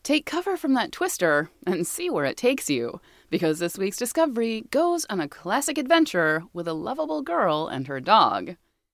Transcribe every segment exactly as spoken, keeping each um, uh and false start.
Take cover from that twister and see where it takes you, because this week's discovery goes on a classic adventure with a lovable girl and her dog.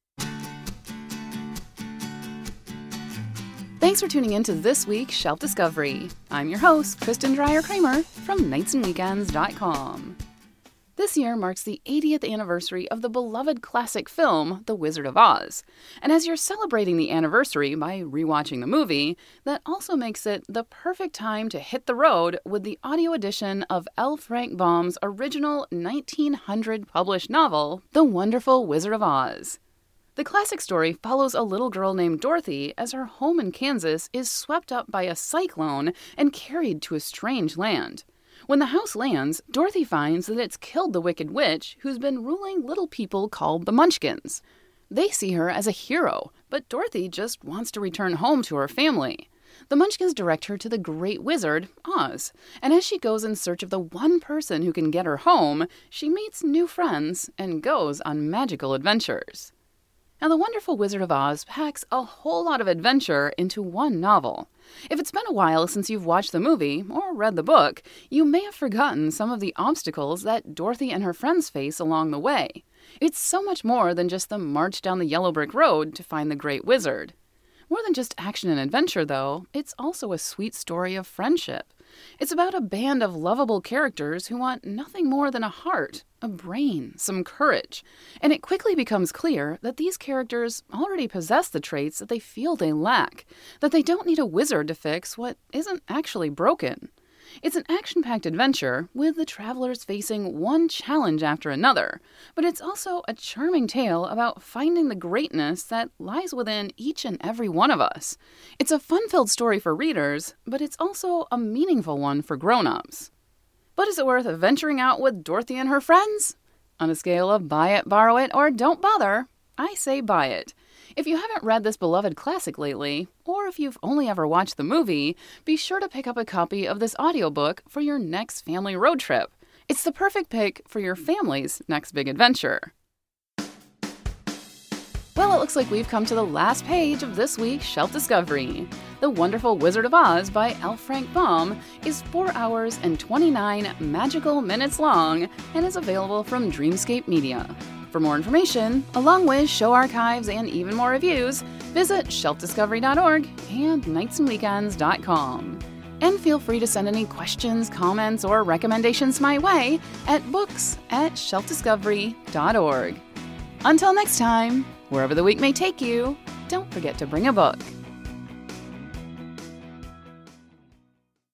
Thanks for tuning in to this week's Shelf Discovery. I'm your host, Kristen Dreyer-Kramer from nights and weekends dot com. This year marks the eightieth anniversary of the beloved classic film, The Wizard of Oz. And as you're celebrating the anniversary by rewatching the movie, that also makes it the perfect time to hit the road with the audio edition of L. Frank Baum's original nineteen hundred published novel, The Wonderful Wizard of Oz. The classic story follows a little girl named Dorothy as her home in Kansas is swept up by a cyclone and carried to a strange land. When the house lands, Dorothy finds that it's killed the Wicked Witch who's been ruling little people called the Munchkins. They see her as a hero, but Dorothy just wants to return home to her family. The Munchkins direct her to the Great Wizard, Oz, and as she goes in search of the one person who can get her home, she meets new friends and goes on magical adventures. Now, The Wonderful Wizard of Oz packs a whole lot of adventure into one novel. If it's been a while since you've watched the movie or read the book, you may have forgotten some of the obstacles that Dorothy and her friends face along the way. It's so much more than just the march down the yellow brick road to find the Great Wizard. More than just action and adventure, though, it's also a sweet story of friendship. It's about a band of lovable characters who want nothing more than a heart, a brain, some courage. And it quickly becomes clear that these characters already possess the traits that they feel they lack, that they don't need a wizard to fix what isn't actually broken. It's an action-packed adventure, with the travelers facing one challenge after another, but it's also a charming tale about finding the greatness that lies within each and every one of us. It's a fun-filled story for readers, but it's also a meaningful one for grown-ups. But is it worth venturing out with Dorothy and her friends? On a scale of buy it, borrow it, or don't bother, I say buy it. If you haven't read this beloved classic lately, or if you've only ever watched the movie, be sure to pick up a copy of this audiobook for your next family road trip. It's the perfect pick for your family's next big adventure. Well, it looks like we've come to the last page of this week's Shelf Discovery. The Wonderful Wizard of Oz by L. Frank Baum is four hours and twenty-nine magical minutes long and is available from Dreamscape Media. For more information, along with show archives and even more reviews, visit shelf discovery dot org and nights and weekends dot com. And feel free to send any questions, comments, or recommendations my way at books at shelf discovery dot org. Until next time, wherever the week may take you, don't forget to bring a book.